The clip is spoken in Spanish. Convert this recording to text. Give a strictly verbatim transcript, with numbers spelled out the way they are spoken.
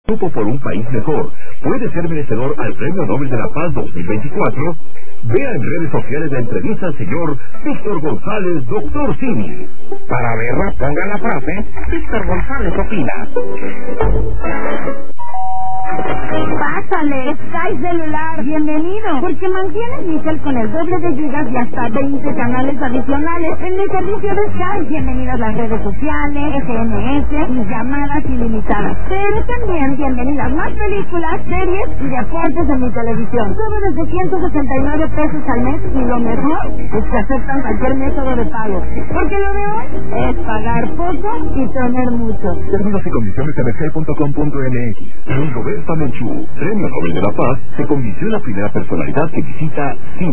Grupo por un país mejor puede ser merecedor al Premio Nobel de la Paz dos mil veinticuatro. Vea en redes sociales la entrevista al señor Víctor González, doctor Simi. Para verla, ponga la frase Víctor González opina. Pásale, Sky Celular, bienvenido, porque mantienes mi cel con el doble de gigas y hasta veinte canales adicionales en mi servicio de Sky. Bienvenido a las redes sociales, S M S y llamadas ilimitadas. Pero también bienvenidas más películas, series y deportes en mi televisión. Todo desde ciento sesenta y nueve pesos al mes y lo mejor es que aceptan cualquier método de pago. Porque lo de hoy es pagar poco y tener mucho. Términos y condiciones en sky punto com punto m x. Luis Roberta Menchú, Premio Nobel de la Paz, se convirtió en la primera personalidad que visita Cine.